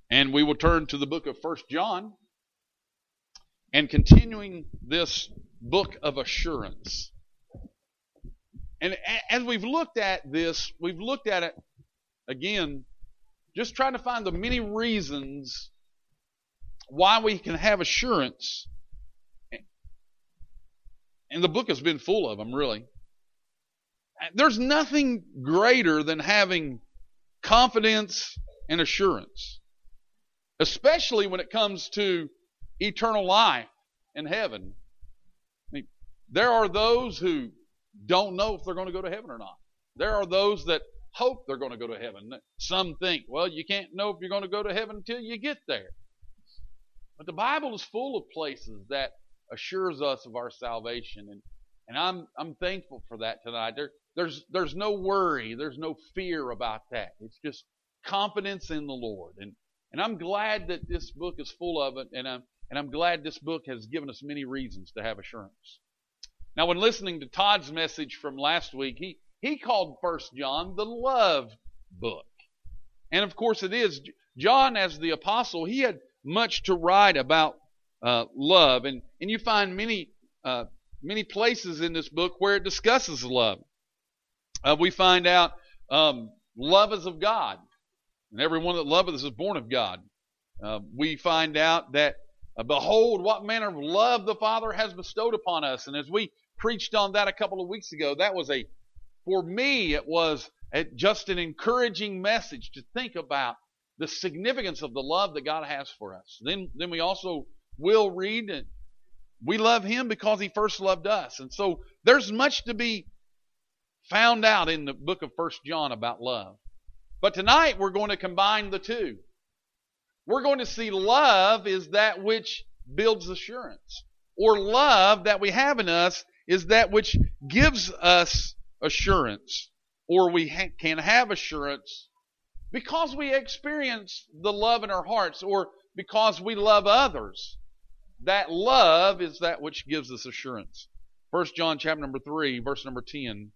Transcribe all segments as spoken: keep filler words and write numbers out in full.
And we will turn to the book of First John and continuing this book of assurance. And as we've looked at this, we've looked at it again, just trying to find the many reasons why we can have assurance. And the book has been full of them, really. There's nothing greater than having confidence and assurance, especially when it comes to eternal life in heaven. I mean, there are those who don't know if they're going to go to heaven or not. There are those that hope they're going to go to heaven. Some think, well, you can't know if you're going to go to heaven until you get there. But the Bible is full of places that assures us of our salvation, and and I'm I'm thankful for that tonight. There there's there's no worry, there's no fear about that. It's just confidence in the Lord, and and I'm glad that this book is full of it, and I'm and I'm glad this book has given us many reasons to have assurance. Now, when listening to Todd's message from last week, he he called First John the love book, and of course it is. John, as the apostle, he had much to write about uh, love, and and you find many uh, many places in this book where it discusses love. Uh, we find out um, love is of God, and everyone that loveth is born of God. Uh, we find out that uh, behold, what manner of love the Father has bestowed upon us, and as we preached on that a couple of weeks ago, that was a for me it was a, just an encouraging message to think about the significance of the love that God has for us. Then, then we also will read, and we love Him because He first loved us. And so there's much to be found out in the book of First John about love. But tonight we're going to combine the two. We're going to see love is that which builds assurance, or love that we have in us is that which gives us assurance, or we ha- can have assurance because we experience the love in our hearts, or because we love others. That love is that which gives us assurance. First John chapter number three, verse number ten.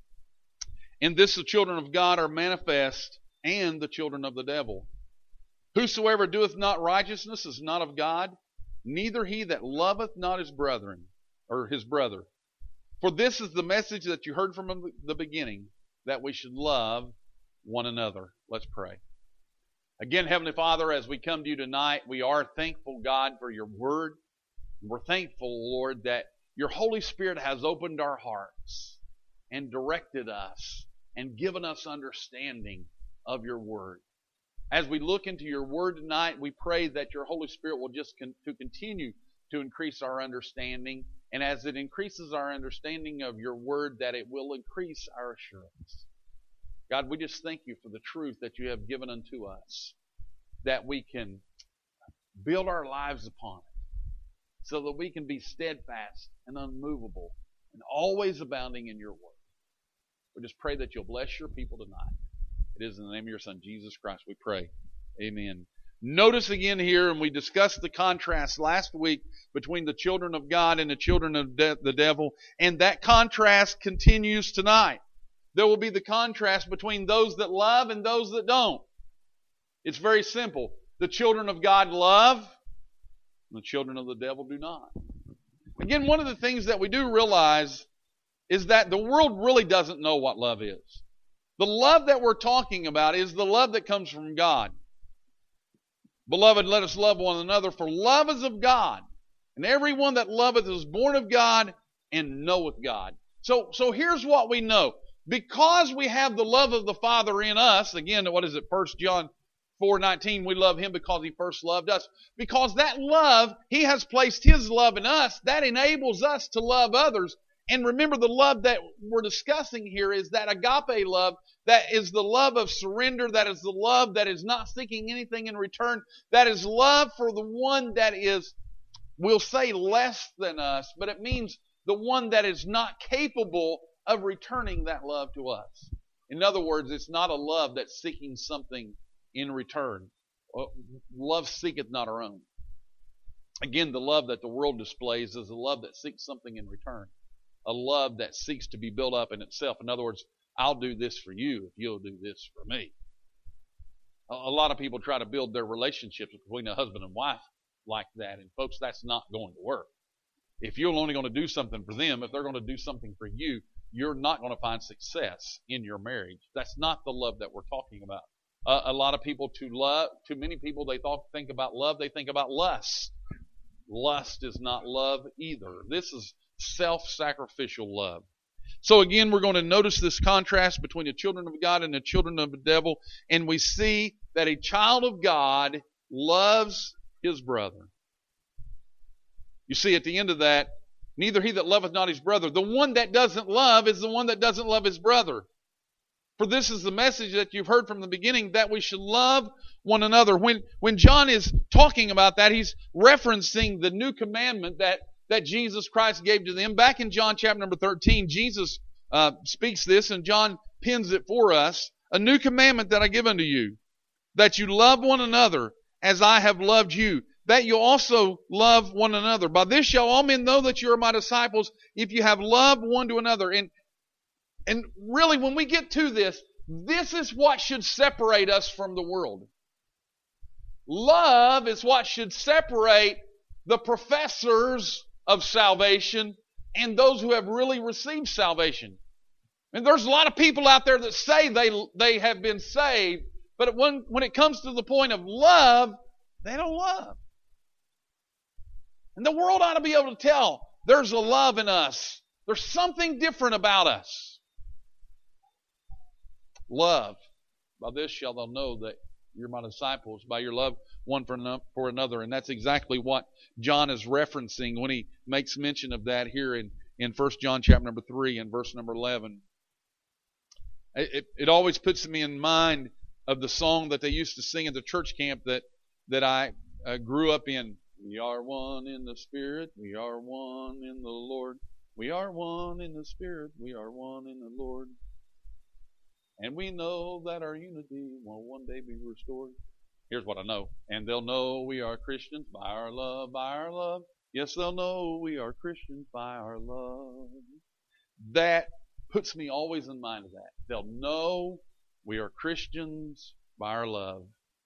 In this the children of God are manifest, and the children of the devil. Whosoever doeth not righteousness is not of God, neither he that loveth not his brethren, or his brother. For this is the message that you heard from the beginning, that we should love one another. Let's pray. Again, Heavenly Father, as we come to you tonight, we are thankful, God, for your word. We're thankful, Lord, that your Holy Spirit has opened our hearts and directed us and given us understanding of your word. As we look into your word tonight, we pray that your Holy Spirit will just con- to continue to increase our understanding, and as it increases our understanding of your word, that it will increase our assurance. God, we just thank you for the truth that you have given unto us, that we can build our lives upon it, so that we can be steadfast and unmovable and always abounding in your word. We just pray that you'll bless your people tonight. It is in the name of your Son, Jesus Christ, we pray. Amen. Notice again here, and we discussed the contrast last week between the children of God and the children of de- the devil, and that contrast continues tonight. There will be the contrast between those that love and those that don't. It's very simple. The children of God love, and the children of the devil do not. Again, one of the things that we do realize is that the world really doesn't know what love is. The love that we're talking about is the love that comes from God. Beloved, let us love one another, for love is of God. And everyone that loveth is born of God and knoweth God. So, so here's what we know. Because we have the love of the Father in us, again, what is it, First John four nineteen, we love Him because He first loved us. Because that love, He has placed His love in us, that enables us to love others. And remember, the love that we're discussing here is that agape love, that is the love of surrender, that is the love that is not seeking anything in return, that is love for the one that is, we'll say, less than us, but it means the one that is not capable of returning that love to us. In other words, it's not a love that's seeking something in return. Love seeketh not her own. Again, the love that the world displays is a love that seeks something in return. A love that seeks to be built up in itself. In other words, I'll do this for you if you'll do this for me. A, a lot of people try to build their relationships between a husband and wife like that. And folks, that's not going to work. If you're only going to do something for them, if they're going to do something for you, you're not going to find success in your marriage. That's not the love that we're talking about. Uh, a lot of people, to love, too many people, they thought, think about love, they think about lust. Lust is not love either. This is self-sacrificial love. So again, we're going to notice this contrast between the children of God and the children of the devil, and we see that a child of God loves his brother. You see at the end of that, neither he that loveth not his brother. The one that doesn't love is the one that doesn't love his brother. For this is the message that you've heard from the beginning, that we should love one another. When, when John is talking about that, he's referencing the new commandment that, that Jesus Christ gave to them. Back in John chapter number thirteen, Jesus uh, speaks this, and John pens it for us. A new commandment that I give unto you, that you love one another as I have loved you, that you also love one another. By this shall all men know that you are my disciples, if you have love one to another. And And really, when we get to this, this is what should separate us from the world. Love is what should separate the professors of salvation and those who have really received salvation. And there's a lot of people out there that say they, they have been saved, but when, when it comes to the point of love, they don't love. And the world ought to be able to tell there's a love in us. There's something different about us. Love. By this shall thou know that you're my disciples, by your love one for, no, for another. And that's exactly what John is referencing when he makes mention of that here in, in First John chapter number three and verse number eleven. It, it, it always puts me in mind of the song that they used to sing at the church camp that, that I uh, grew up in. We are one in the Spirit, we are one in the Lord. We are one in the Spirit, we are one in the Lord. And we know that our unity will one day be restored. Here's what I know. And they'll know we are Christians by our love, by our love. Yes, they'll know we are Christians by our love. That puts me always in mind of that. They'll know we are Christians by our love.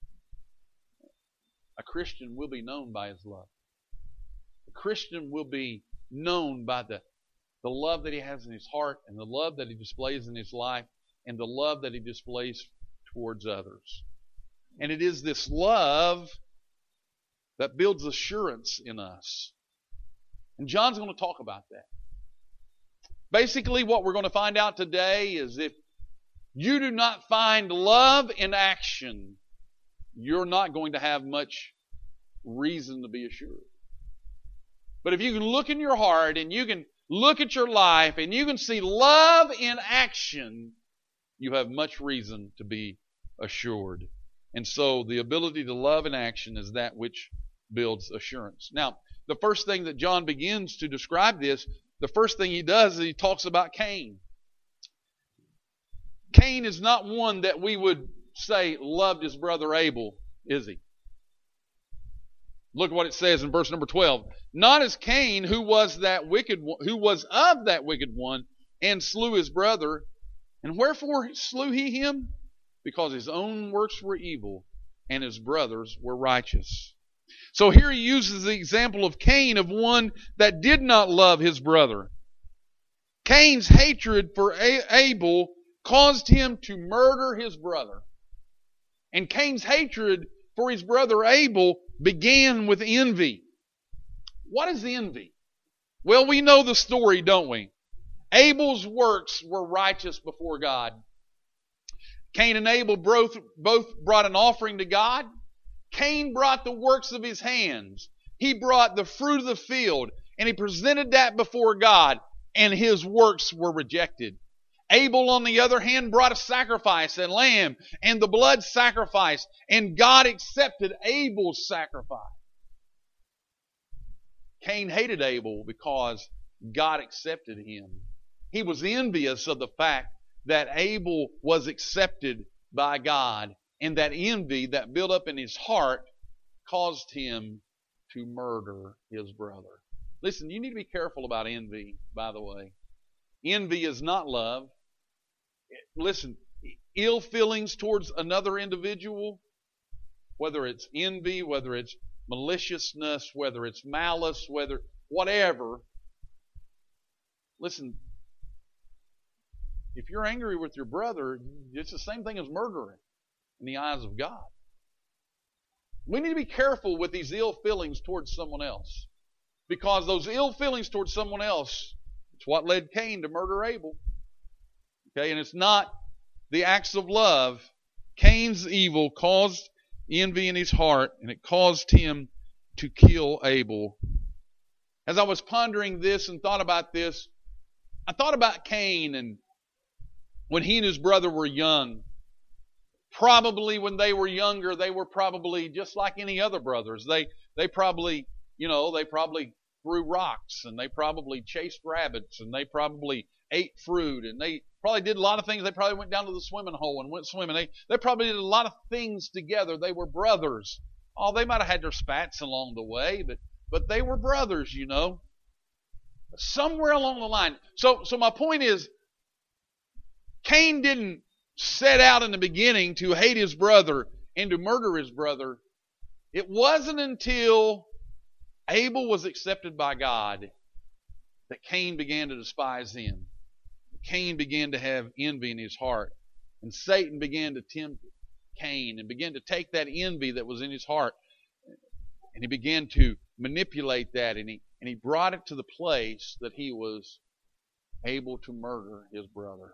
A Christian will be known by his love. A Christian will be known by the, the love that he has in his heart and the love that he displays in his life, and the love that he displays towards others. And it is this love that builds assurance in us. And John's going to talk about that. Basically, what we're going to find out today is if you do not find love in action, you're not going to have much reason to be assured. But if you can look in your heart and you can look at your life and you can see love in action, you have much reason to be assured. And so the ability to love in action is that which builds assurance. Now, the first thing that John begins to describe this, the first thing he does is he talks about Cain. Cain is not one that we would say loved his brother Abel, is he? Look at what it says in verse number twelve. Not as Cain, who was that wicked one, who was of that wicked one, and slew his brother. And wherefore slew he him? Because his own works were evil, and his brothers were righteous. So here he uses the example of Cain, of one that did not love his brother. Cain's hatred for Abel caused him to murder his brother. And Cain's hatred for his brother Abel began with envy. What is envy? Well, we know the story, don't we? Abel's works were righteous before God. Cain and Abel both, both brought an offering to God. Cain brought the works of his hands. He brought the fruit of the field, and he presented that before God, and his works were rejected. Abel, on the other hand, brought a sacrifice, a lamb, and the blood sacrifice, and God accepted Abel's sacrifice. Cain hated Abel because God accepted him. He was envious of the fact that Abel was accepted by God, and that envy that built up in his heart caused him to murder his brother. Listen, you need to be careful about envy, by the way. Envy is not love. Listen, ill feelings towards another individual whether it's envy, whether it's maliciousness, whether it's malice, whether whatever. Listen, if you're angry with your brother, it's the same thing as murdering in the eyes of God. We need to be careful with these ill feelings towards someone else, because those ill feelings towards someone else, it's what led Cain to murder Abel. Okay, and it's not the acts of love. Cain's evil caused envy in his heart, and it caused him to kill Abel. As I was pondering this and thought about this, I thought about Cain, and when he and his brother were young, probably when they were younger, they were probably just like any other brothers. They they probably, you know, they probably threw rocks, and they probably chased rabbits, and they probably ate fruit, and they probably did a lot of things. They probably went down to the swimming hole and went swimming. They they probably did a lot of things together. They were brothers. Oh, they might have had their spats along the way, but but they were brothers, you know. Somewhere along the line. So so my point is, Cain didn't set out in the beginning to hate his brother and to murder his brother. It wasn't until Abel was accepted by God that Cain began to despise him. Cain began to have envy in his heart. And Satan began to tempt Cain and began to take that envy that was in his heart, and he began to manipulate that, and he, and he brought it to the place that he was able to murder his brother.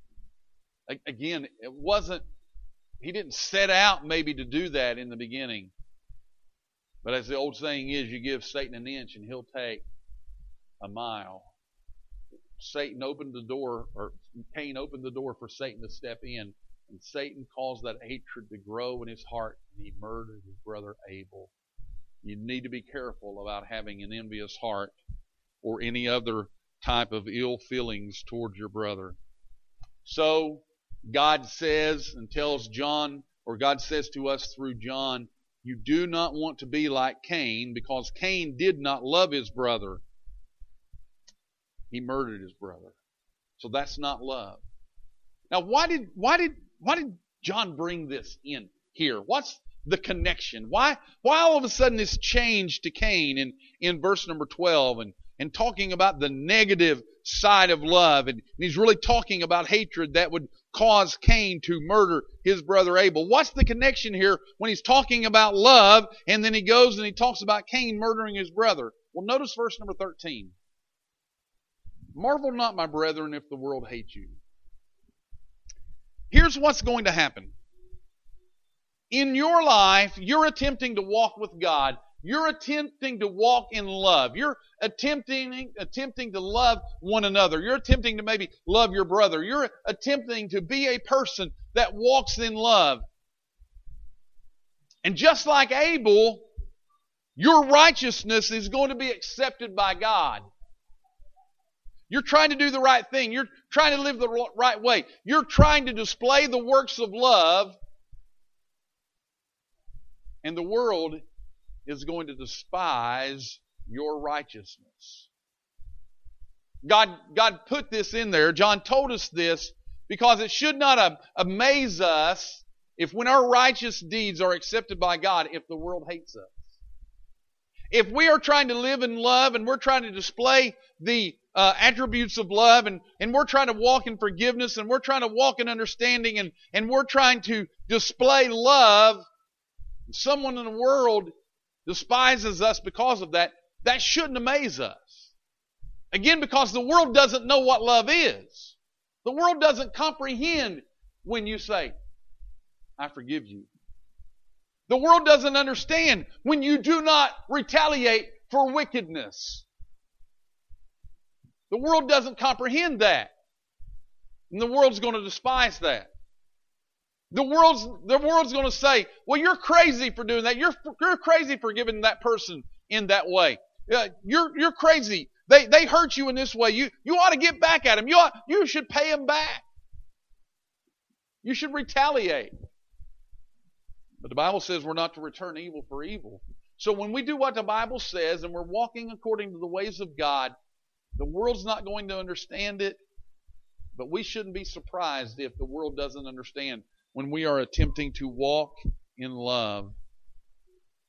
Again, it wasn't, he didn't set out maybe to do that in the beginning. But as the old saying is, you give Satan an inch and he'll take a mile. Satan opened the door, or Cain opened the door for Satan to step in, and Satan caused that hatred to grow in his heart, and he murdered his brother Abel. You need to be careful about having an envious heart or any other type of ill feelings towards your brother. So, God says and tells John, or God says to us through John, you do not want to be like Cain, because Cain did not love his brother. He murdered his brother. So that's not love. Now, why did why did why did John bring this in here? What's the connection? Why why all of a sudden this change to Cain in, in verse number twelve, and, and talking about the negative side of love, and, and he's really talking about hatred that would cause Cain to murder his brother Abel. What's the connection here when he's talking about love, and then he goes and he talks about Cain murdering his brother? Well, notice verse number thirteen. Marvel not, my brethren, if the world hates you. Here's what's going to happen. In your life, you're attempting to walk with God. You're attempting to walk in love. You're attempting, attempting to love one another. You're attempting to maybe love your brother. You're attempting to be a person that walks in love. And just like Abel, your righteousness is going to be accepted by God. You're trying to do the right thing. You're trying to live the right way. You're trying to display the works of love. And the world is going to despise your righteousness. God, God put this in there. John told us this because it should not amaze us if when our righteous deeds are accepted by God, if the world hates us. If we are trying to live in love and we're trying to display the uh, attributes of love, and, and we're trying to walk in forgiveness, and we're trying to walk in understanding, and, and we're trying to display love, someone in the world despises us because of that, that shouldn't amaze us. Again, because the world doesn't know what love is. The world doesn't comprehend when you say, I forgive you. The world doesn't understand when you do not retaliate for wickedness. The world doesn't comprehend that. And the world's going to despise that. The world's, the world's going to say, well, you're crazy for doing that. You're, you're crazy for giving that person in that way. Uh, you're, you're crazy. They, they hurt you in this way. You, you ought to get back at them. You ought, you should pay them back. You should retaliate. But the Bible says we're not to return evil for evil. So when we do what the Bible says and we're walking according to the ways of God, the world's not going to understand it, but we shouldn't be surprised if the world doesn't understand when we are attempting to walk in love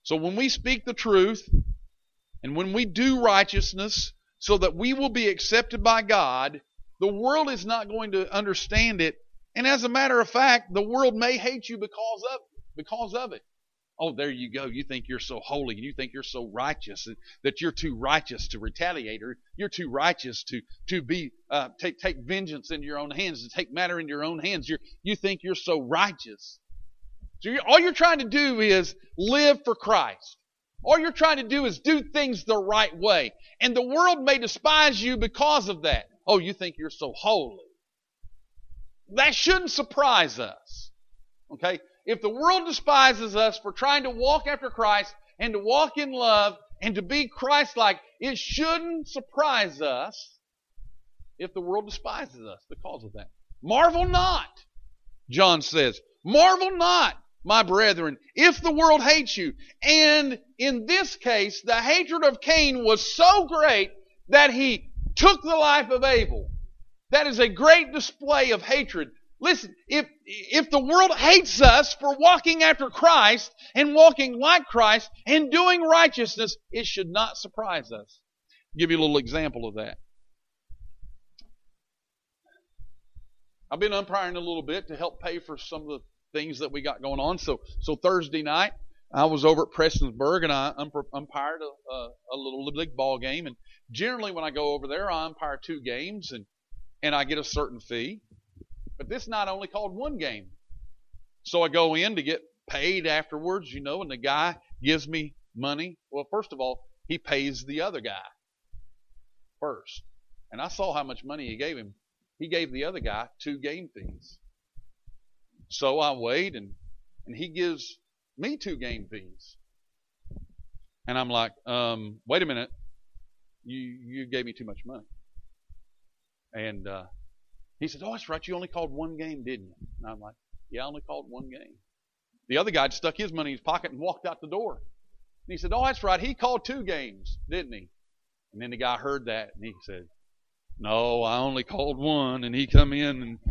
So when we speak the truth and when we do righteousness so that we will be accepted by God, the world is not going to understand it. And as a matter of fact, the world may hate you because of because of it. Oh, there you go. You think you're so holy and you think you're so righteous that you're too righteous to retaliate, or you're too righteous to to be uh, take take vengeance into your own hands, to take matter into your own hands. You you think you're so righteous. So you're, all you're trying to do is live for Christ. All you're trying to do is do things the right way, and the world may despise you because of that. Oh, you think you're so holy. That shouldn't surprise us. Okay? If the world despises us for trying to walk after Christ and to walk in love and to be Christ-like, it shouldn't surprise us if the world despises us because of that. Marvel not, John says. Marvel not, my brethren, if the world hates you. And in this case, the hatred of Cain was so great that he took the life of Abel. That is a great display of hatred. Listen, if, if the world hates us for walking after Christ and walking like Christ and doing righteousness, it should not surprise us. I'll give you a little example of that. I've been umpiring a little bit to help pay for some of the things that we got going on. So, so Thursday night, I was over at Prestonsburg and I umpired a, a, a little league ball game. And generally when I go over there, I umpire two games and, and I get a certain fee. But this night I only called one game. So I go in to get paid afterwards, you know, and the guy gives me money. Well, first of all, he pays the other guy first. And I saw how much money he gave him. He gave the other guy two game fees. So I wait, and, and he gives me two game fees. And I'm like, um, wait a minute. You, you gave me too much money. And, uh, he said, oh, that's right. You only called one game, didn't you? And I'm like, yeah, I only called one game. The other guy stuck his money in his pocket and walked out the door. And he said, oh, that's right. He called two games, didn't he? And then the guy heard that and he said, no, I only called one. And he come in and,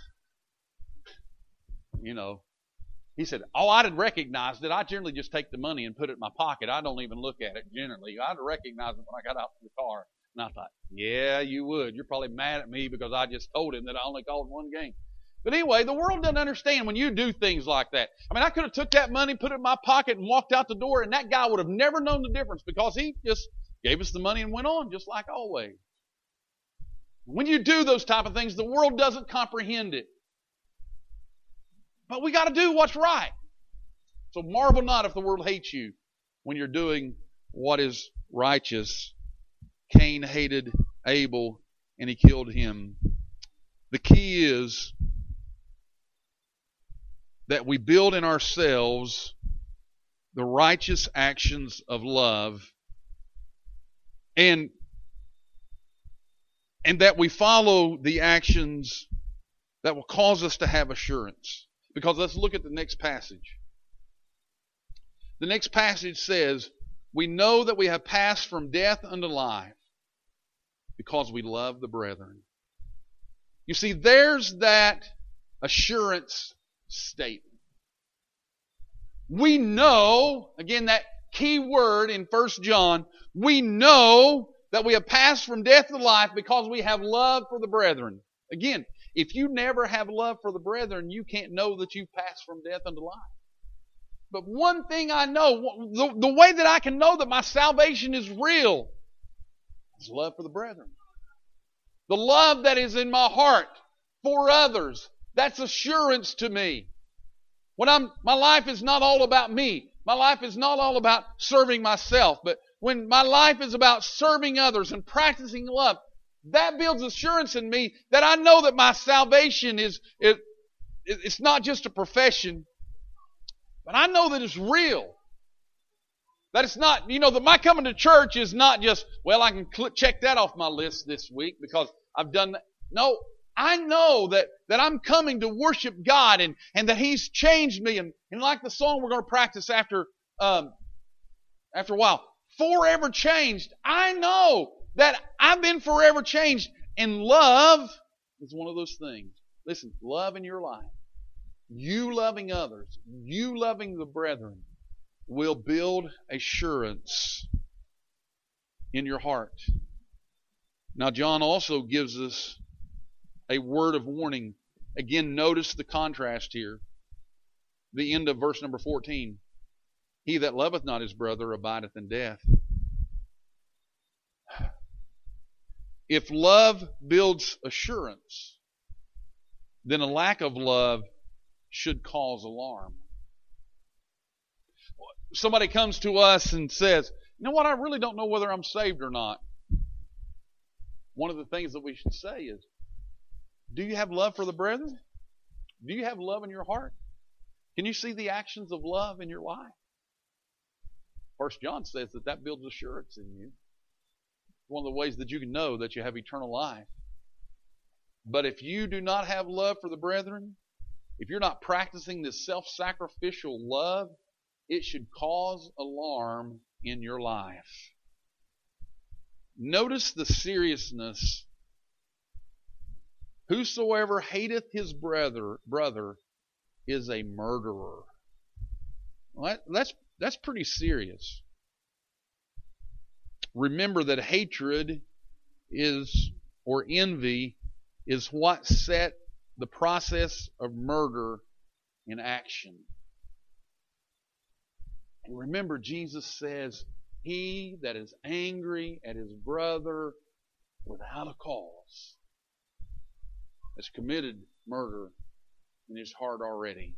you know, he said, oh, I'd have recognized it. I generally just take the money and put it in my pocket. I don't even look at it generally. I'd have recognized it when I got out of the car. And I thought, yeah, you would. You're probably mad at me because I just told him that I only called one game. But anyway, the world doesn't understand when you do things like that. I mean, I could have took that money, put it in my pocket, and walked out the door, and that guy would have never known the difference because he just gave us the money and went on, just like always. When you do those type of things, the world doesn't comprehend it. But we got to do what's right. So marvel not if the world hates you when you're doing what is righteous. Cain hated Abel and he killed him. The key is that we build in ourselves the righteous actions of love, and and that we follow the actions that will cause us to have assurance. Because let's look at the next passage. The next passage says, we know that we have passed from death unto life because we love the brethren. You see, there's that assurance statement. We know, again, that key word in First John, we know that we have passed from death to life because we have love for the brethren. Again, if you never have love for the brethren, you can't know that you've passed from death unto life. But one thing I know, the, the way that I can know that my salvation is real is love for the brethren. The love that is in my heart for others, that's assurance to me. When I'm, my life is not all about me. My life is not all about serving myself. But when my life is about serving others and practicing love, that builds assurance in me that I know that my salvation is, it, it's not just a profession, but I know that it's real. That it's not, you know, that my coming to church is not just, well, I can cl- check that off my list this week because I've done that. No, I know that, that I'm coming to worship God and, and that He's changed me. And, and like the song we're going to practice after, um, after a while, forever changed. I know that I've been forever changed. And love is one of those things. Listen, love in your life, you loving others, you loving the brethren, will build assurance in your heart. Now, John also gives us a word of warning. Again, notice the contrast here. The end of verse number fourteen. He that loveth not his brother abideth in death. If love builds assurance, then a lack of love should cause alarm. Somebody comes to us and says, you know what, I really don't know whether I'm saved or not. One of the things that we should say is, do you have love for the brethren? Do you have love in your heart? Can you see the actions of love in your life? First John says that that builds assurance in you. One of the ways that you can know that you have eternal life. But if you do not have love for the brethren, if you're not practicing this self-sacrificial love, it should cause alarm in your life. Notice the seriousness. Whosoever hateth his brother, brother is a murderer. Well, that, that's, that's pretty serious. Remember that hatred is, or envy, is what set the process of murder in action. And remember, Jesus says, he that is angry at his brother without a cause has committed murder in his heart already.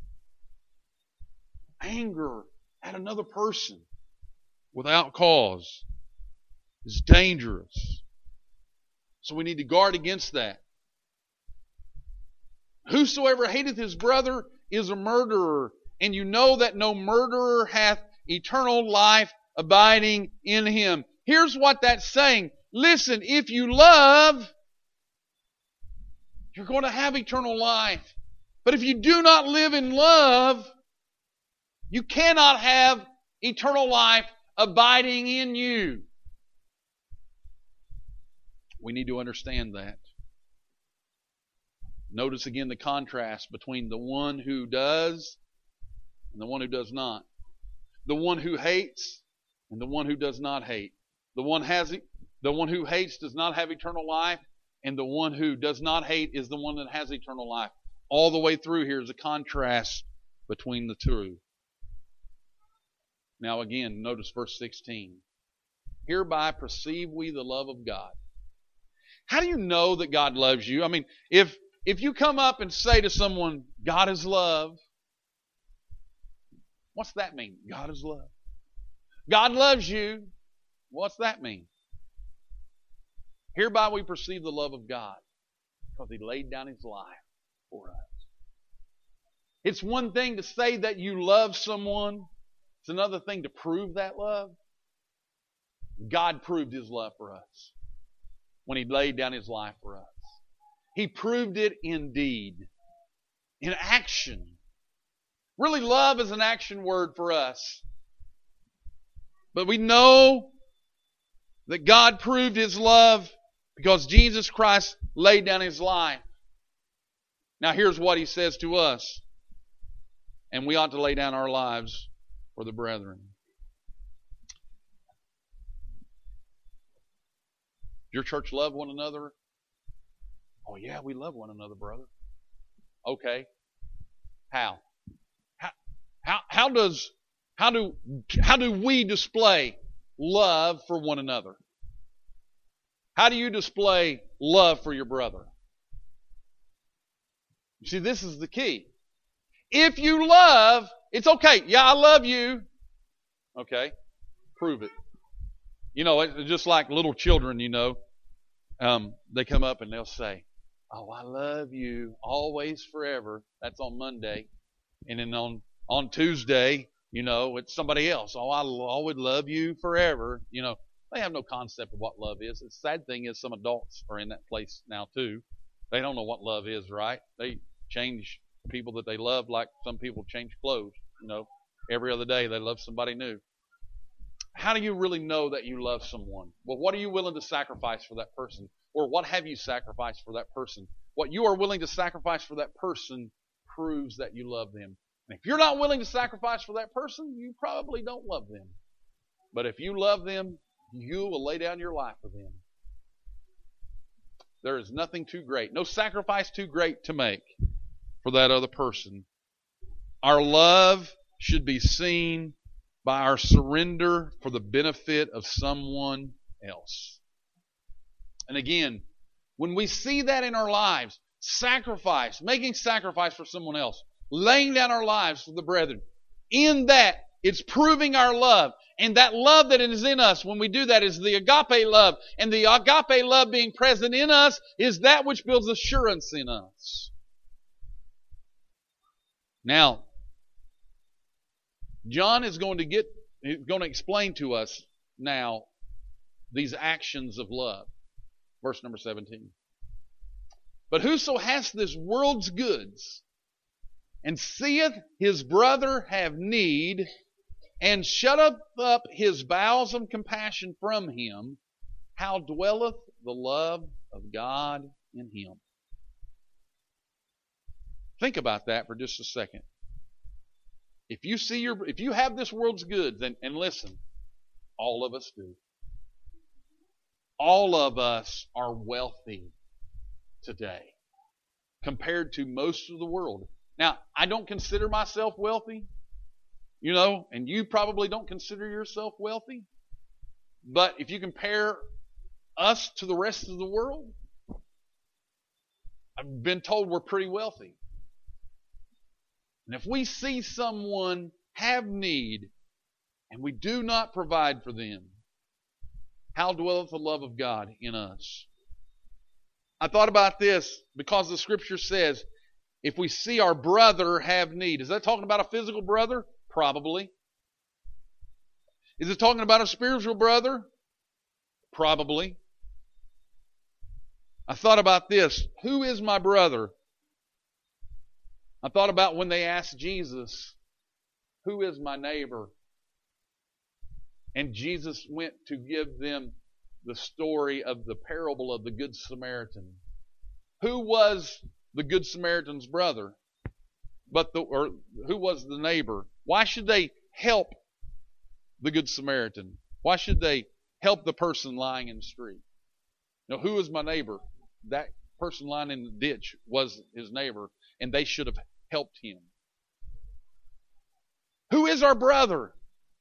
Anger at another person without cause is dangerous. So we need to guard against that. Whosoever hateth his brother is a murderer, and you know that no murderer hath eternal life abiding in him. Here's what that's saying. Listen, if you love, you're going to have eternal life. But if you do not live in love, you cannot have eternal life abiding in you. We need to understand that. Notice again the contrast between the one who does and the one who does not. The one who hates and the one who does not hate. The one has the one who hates does not have eternal life, and the one who does not hate is the one that has eternal life. All the way through here is a contrast between the two. Now again, notice verse sixteen. Hereby perceive we the love of God. How do you know that God loves you? I mean, if if you come up and say to someone, God is love, what's that mean? God is love. God loves you. What's that mean? Hereby we perceive the love of God, because He laid down His life for us. It's one thing to say that you love someone. It's another thing to prove that love. God proved His love for us when He laid down His life for us. He proved it in deed, in action. Really, love is an action word for us. But we know that God proved His love because Jesus Christ laid down His life. Now here's what He says to us. And we ought to lay down our lives for the brethren. Your church love one another? Oh yeah, we love one another, brother. Okay. How? How how how does how do how do we display love for one another? How do you display love for your brother? You see, this is the key. If you love, it's okay. Yeah, I love you. Okay. Prove it. You know, it's just like little children, you know. Um, they come up and they'll say, oh, I love you always forever. That's on Monday. And then on, on Tuesday, you know, it's somebody else. Oh, I would love you forever. You know, they have no concept of what love is. The sad thing is some adults are in that place now too. They don't know what love is, right? They change people that they love like some people change clothes. You know, every other day they love somebody new. How do you really know that you love someone? Well, what are you willing to sacrifice for that person? Or what have you sacrificed for that person? What you are willing to sacrifice for that person proves that you love them. And if you're not willing to sacrifice for that person, you probably don't love them. But if you love them, you will lay down your life for them. There is nothing too great, no sacrifice too great to make for that other person. Our love should be seen by our surrender for the benefit of someone else. And again, when we see that in our lives, sacrifice, making sacrifice for someone else, laying down our lives for the brethren, in that, it's proving our love. And that love that is in us when we do that is the agape love. And the agape love being present in us is that which builds assurance in us. Now, John is going to get, he's going to explain to us now these actions of love. Verse number seventeen. But whoso hath this world's goods, and seeth his brother have need, and shutteth up his bowels of compassion from him, how dwelleth the love of God in him? Think about that for just a second. If you see your, if you have this world's goods, and, and listen, all of us do. All of us are wealthy today compared to most of the world. Now, I don't consider myself wealthy, you know, and you probably don't consider yourself wealthy. But if you compare us to the rest of the world, I've been told we're pretty wealthy. And if we see someone have need and we do not provide for them, how dwelleth the love of God in us? I thought about this because the Scripture says, if we see our brother have need. Is that talking about a physical brother? Probably. Is it talking about a spiritual brother? Probably. I thought about this. Who is my brother? I thought about when they asked Jesus, who is my neighbor? And Jesus went to give them the story of the parable of the Good Samaritan. Who was the Good Samaritan's brother? But the, or who was the neighbor? Why should they help the Good Samaritan? Why should they help the person lying in the street? Now, who is my neighbor? That person lying in the ditch was his neighbor, and they should have helped him. Who is our brother?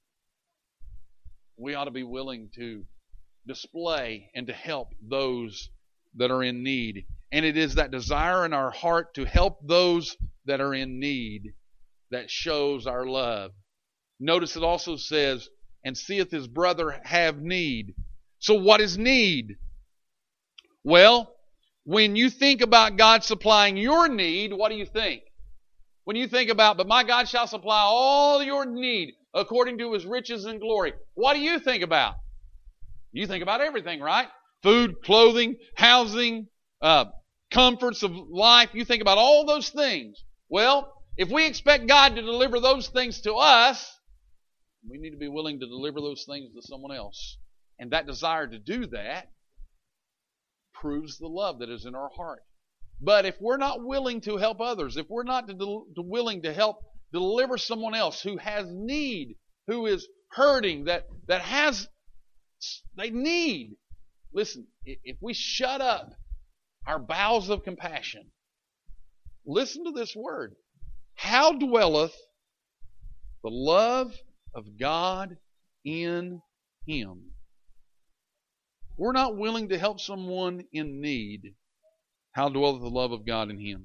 We ought to be willing to display and to help those that are in need. And it is that desire in our heart to help those that are in need that shows our love. Notice it also says, and seeth his brother have need. So what is need? Well, when you think about God supplying your need, what do you think? When you think about, but my God shall supply all your need according to his riches and glory, what do you think about? You think about everything, right? Food, clothing, housing, uh, comforts of life. You think about all those things. Well, if we expect God to deliver those things to us, we need to be willing to deliver those things to someone else. And that desire to do that proves the love that is in our heart. But if we're not willing to help others, if we're not to del- to willing to help deliver someone else who has need, who is hurting, that, that has, they need. Listen, if we shut up our bowels of compassion, listen to this word. How dwelleth the love of God in him? We're not willing to help someone in need. How dwelleth the love of God in him?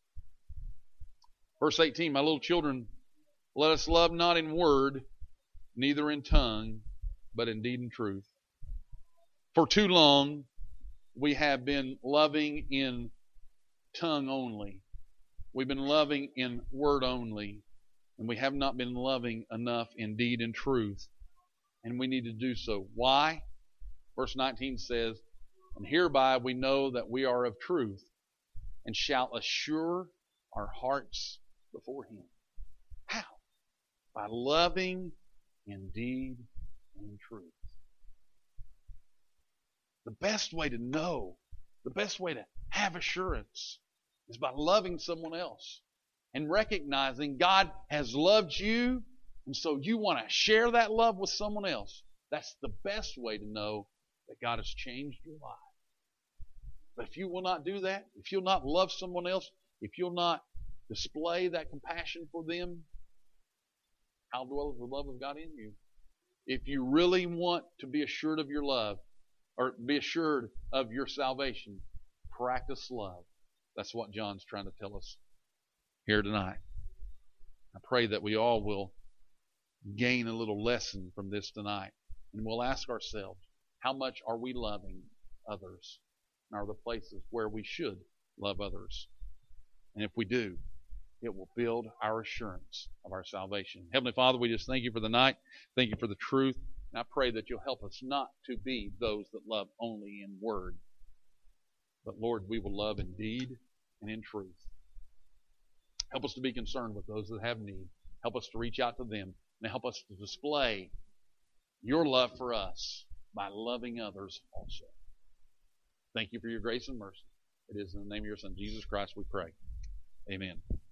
Verse eighteen, my little children, let us love not in word, neither in tongue, but in deed and truth. For too long we have been loving in tongue only. We've been loving in word only. And we have not been loving enough in deed and truth. And we need to do so. Why? Verse nineteen says, and hereby we know that we are of truth, and shall assure our hearts before him. How? By loving in deed and truth. The best way to know, the best way to have assurance is by loving someone else and recognizing God has loved you, and so you want to share that love with someone else. That's the best way to know that God has changed your life. But if you will not do that, if you'll not love someone else, if you'll not display that compassion for them, how dwells the love of God in you? If you really want to be assured of your love, or be assured of your salvation, practice love. That's what John's trying to tell us here tonight. I pray that we all will gain a little lesson from this tonight. And we'll ask ourselves, how much are we loving others? And are the places where we should love others? And if we do, it will build our assurance of our salvation. Heavenly Father, we just thank you for the night. Thank you for the truth. And I pray that you'll help us not to be those that love only in word. But Lord, we will love in deed and in truth. Help us to be concerned with those that have need. Help us to reach out to them. And help us to display your love for us by loving others also. Thank you for your grace and mercy. It is in the name of your Son, Jesus Christ, we pray. Amen.